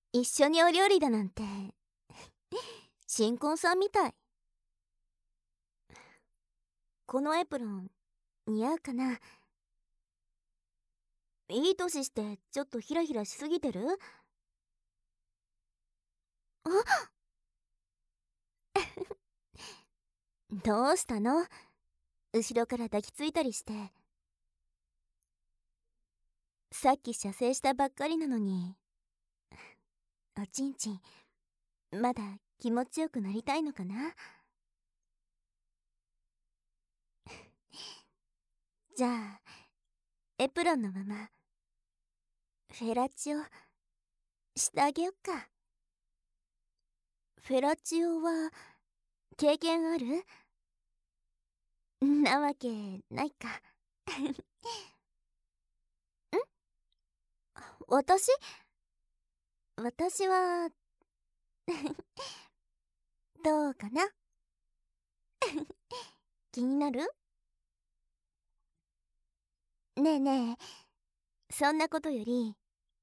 一緒にお料理だなんて新婚さんみたい。このエプロン似合うかな。いい年してちょっとヒラヒラしすぎてる？あどうしたの？後ろから抱きついたりして。さっき射精したばっかりなのに。おちんちんまだ気持ちよくなりたいのかな。じゃあエプロンのままフェラチオしてあげよっか。フェラチオは経験ある？なわけないか。私私はどうかな。気になる？ねえねえ、そんなことより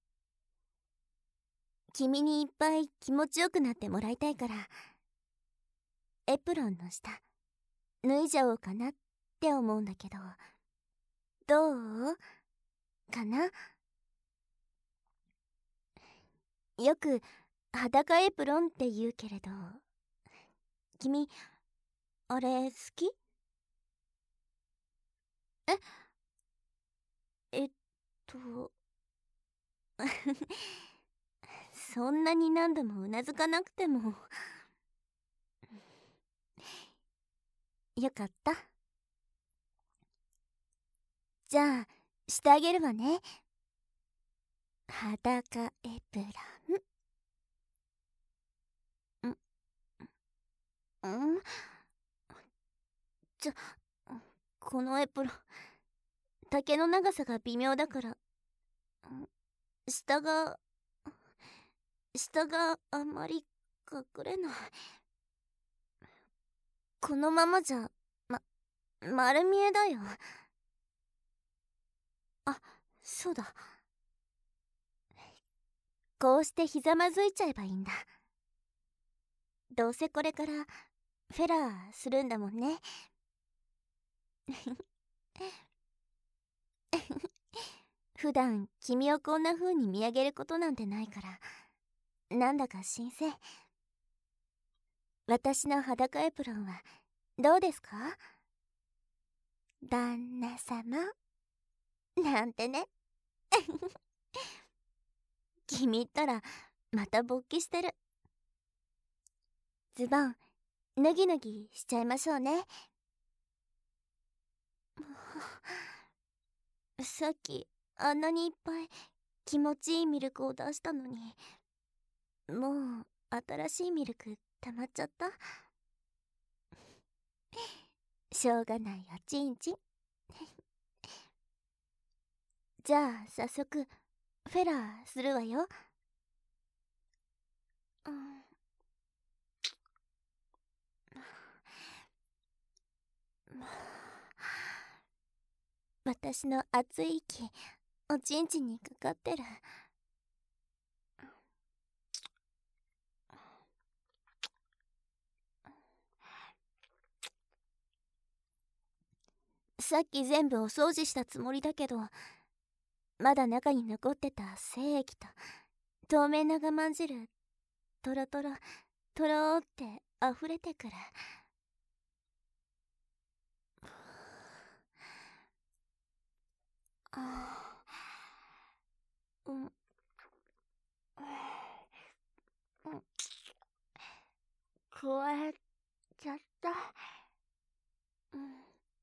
君にいっぱい気持ちよくなってもらいたいから、エプロンの下脱いじゃおうかなって思うんだけど、どうかな。よく裸エプロンって言うけれど、君あれ好き？ええっとそんなに何度もうなずかなくても。よかった。じゃあしてあげるわね。裸エプロン。んちょ、このエプロン丈の長さが微妙だから、下があんまり隠れない。このままじゃ丸見えだよ。あ、そうだ、こうしてひざまずいちゃえばいいんだ。どうせこれからフェラーするんだもんね。普段君をこんな風に見上げることなんてないから、なんだか新鮮。私の裸エプロンはどうですか？旦那様なんてね。君ったらまた勃起してる。ズボン脱ぎ脱ぎしちゃいましょうね。さっきあんなにいっぱい気持ちいいミルクを出したのに、もう新しいミルク溜まっちゃった。しょうがないおちんちん。じゃあ早速フェラーするわよ。うん、私の熱い息おちんちんにかかってる。さっき全部お掃除したつもりだけど、まだ中に残ってた精液と透明な我慢汁トロトロトローって溢れてくる。あー、うん、加えちゃった。うん、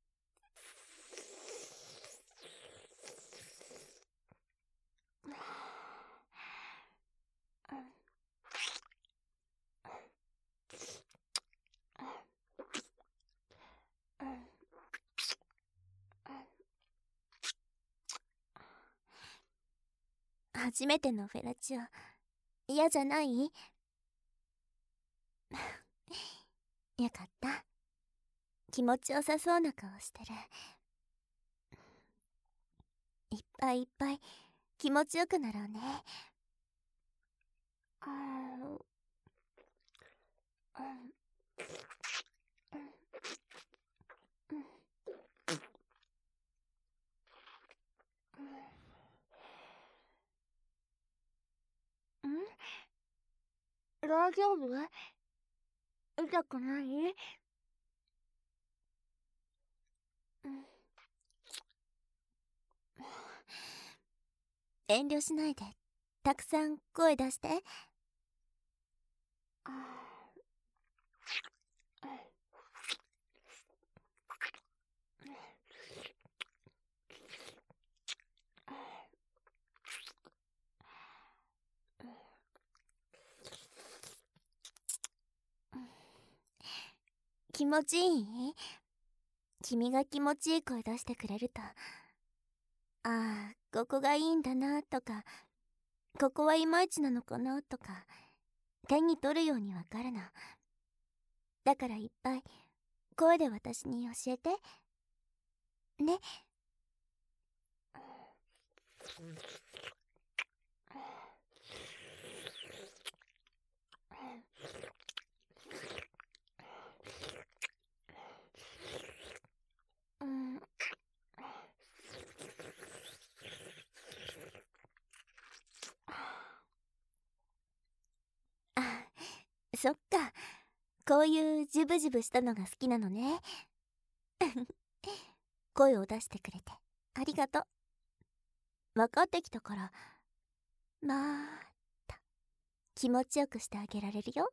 初めてのフェラチオ嫌じゃない？よかった。気持ちよさそうな顔してる。いっぱいいっぱい気持ちよくなろうね。 大丈夫？痛くない？遠慮しないでたくさん声出して。気持ちいい？君が気持ちいい声出してくれると、ああここがいいんだなとか、ここはいまいちなのかなとか手に取るようにわかるの。だからいっぱい声で私に教えてね。あ、そっか、こういうジュブジュブしたのが好きなのね。声を出してくれてありがとう。分かってきたから、また気持ちよくしてあげられるよ。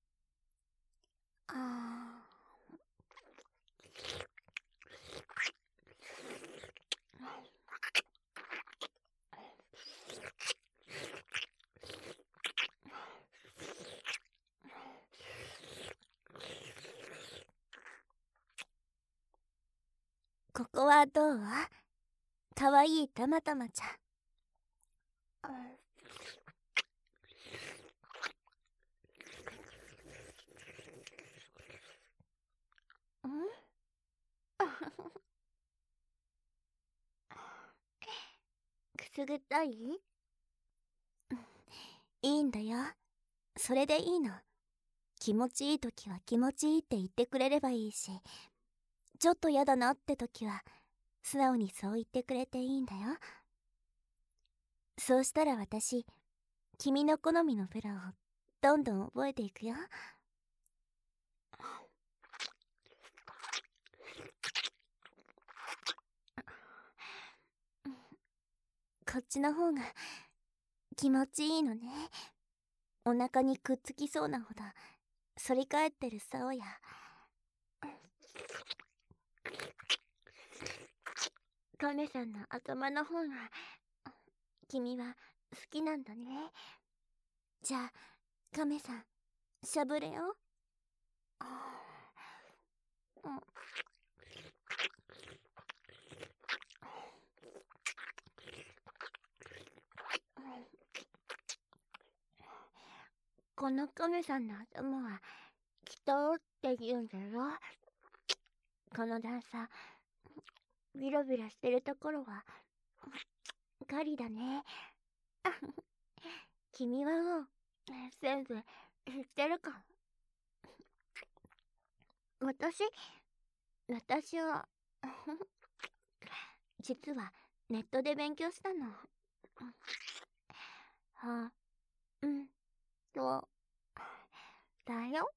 ここはどう？かわいいたまたまちゃん。くすぐったい？いいんだよ、それでいいの。気持ちいい時は気持ちいいって言ってくれればいいし、ちょっとやだなって時は素直にそう言ってくれていいんだよ。そうしたら私、君の好みのフラをどんどん覚えていくよ。こっちの方が気持ちいいのね。お腹にくっつきそうなほど反り返ってる竿や、亀さんの頭の方が君は好きなんだね。じゃあ亀さん、しゃぶれよ。この亀さんの頭はきとって言うんだよ。この段差ビラビラしてるところは狩りだね。君はもう全部知ってるかも。私は実はネットで勉強したの。うんとだよ。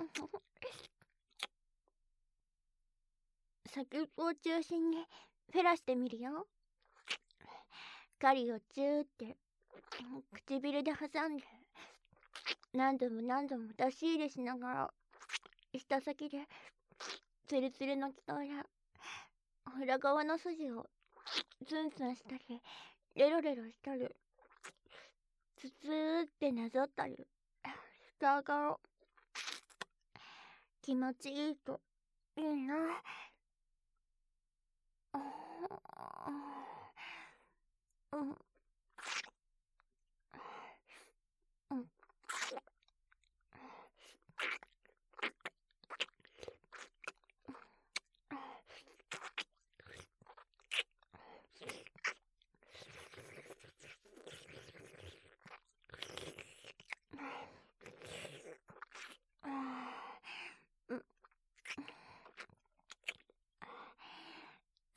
先っぽを中心にフェラしてみるよ。狩りをチューって唇で挟んで、何度も何度も出し入れしながら、舌先でツルツルの気から裏側の筋をツンツンしたり、レロレロしたり、ツツーってなぞったりしたが気持ちいいといいな。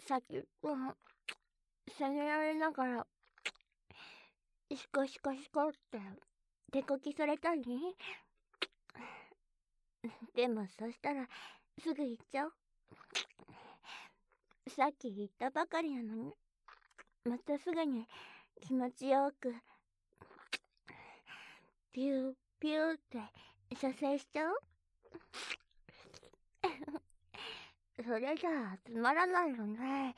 さっき責められながらシコシコシコって手こきされたり。でもそしたらすぐ行っちゃおう。さっき言ったばかりなのにまたすぐに気持ちよくピューピューって射精しちゃう。それじゃあつまらないよね。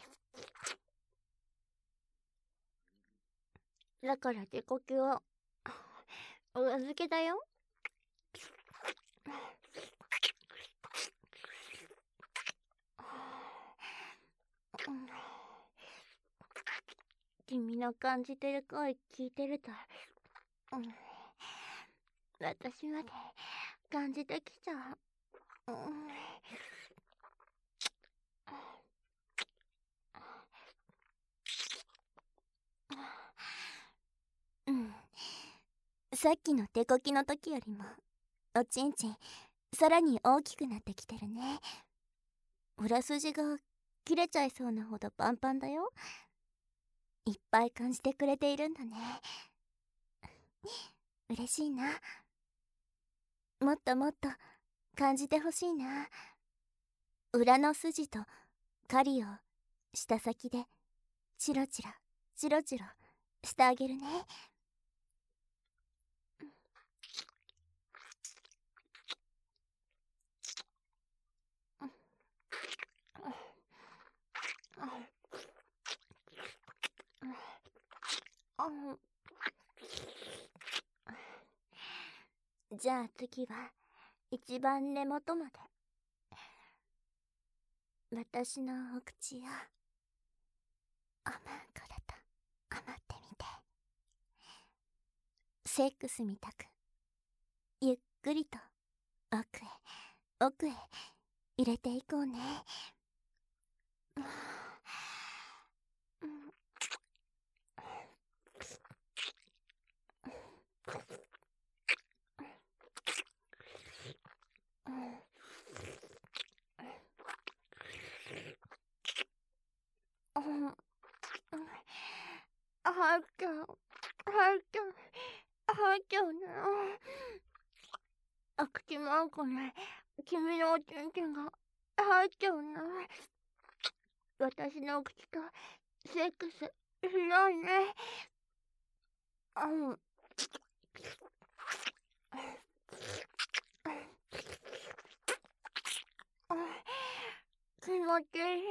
だから手こきはお預けだよ。君の感じてる声聞いてると、私まで感じてきちゃう。さっきの手こきの時よりもおちんちんさらに大きくなってきてるね。裏筋が切れちゃいそうなほどパンパンだよ。いっぱい感じてくれているんだね。嬉しいな。もっともっと感じてほしいな。裏の筋と狩りを舌先でチロチロチロチロしてあげるね。じゃあ次は一番根元まで私のお口をおまんこだと思ってみて。セックスみたくゆっくりと奥へ奥へ入れていこうね。入っちゃう入っちゃう入っちゃうね。お口まんこに君のおちんちんが入っちゃうね。私のお口とセックスしないね。気持ちいい。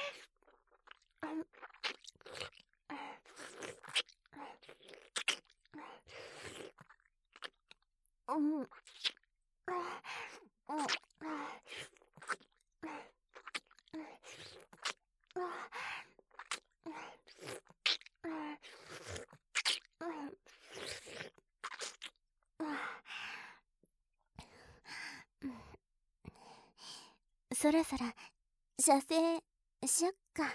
そろそろ射精しよっか。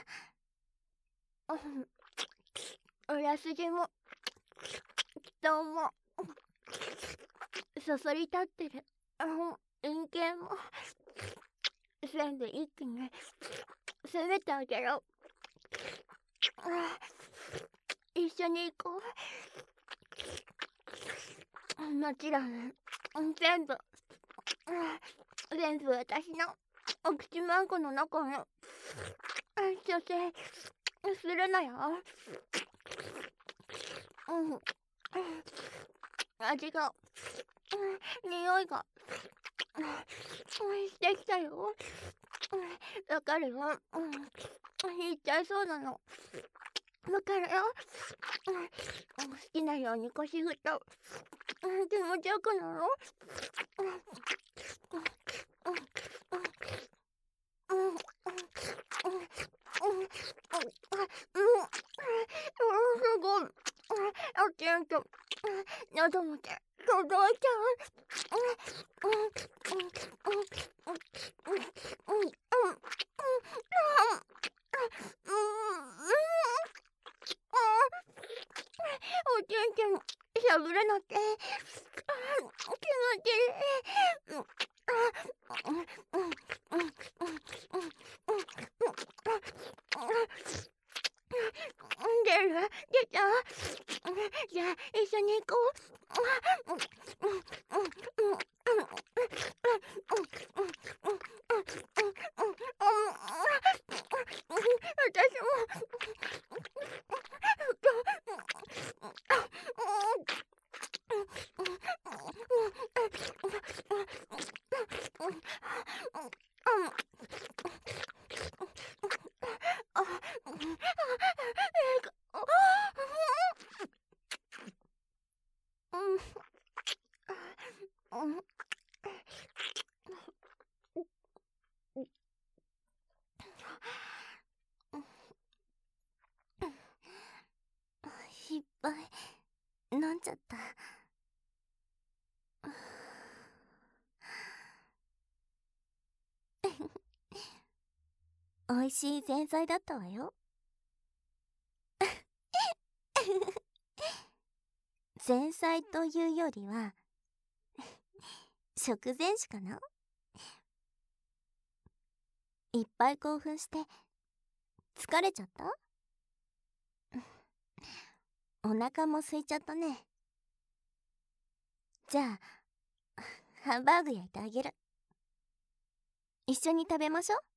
裏筋も人もそそり立ってる陰茎も全部一気に攻めてあげろ。一緒に行こう。もちろん全部私のお口まんこの中に射精するのよ。味が匂いがしてきたよ。わかるよ。言っちゃいそうなの。わかるよ。好きなように腰振った気持ちよくなる。すごい。おちんと喉まで届いちゃう。おちんちんしゃぶるのって気持ちいい。 出た。じゃあ一緒に行こ私も。いっぱい飲んじゃった。美味しい前菜だったわよ。前菜というよりは食前酒かな。いっぱい興奮して疲れちゃった？お腹も空いちゃったね。じゃあハンバーグ焼いてあげる。一緒に食べましょう。